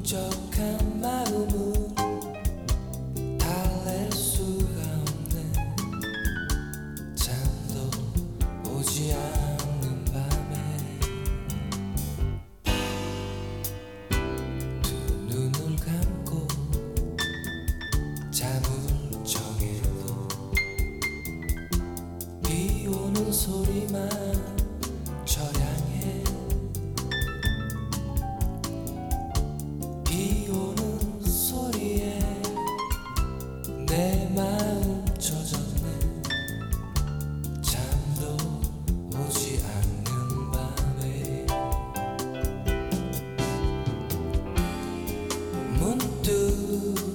울적한 마음은 달랠 수가 없네. 잠도 오지 않는 밤에 두 눈을 감고 잠을 정해도 비 오는 소리만 저량해. 비 오는 소리에 내 마음 젖었네. 잠도 오지 않는 밤에 문득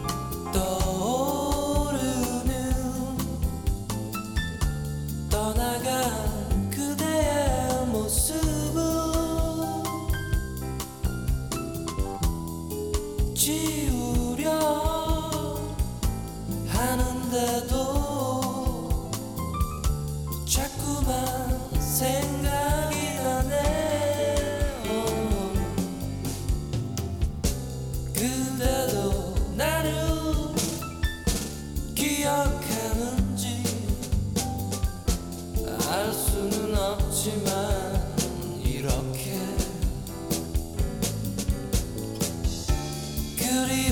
떠오르는 떠나간 그대의 모습은 지우려 하는데도 자꾸만 생각이 나네. 그대도 나를 기억하는지 알 수는 없지만 이렇게 그리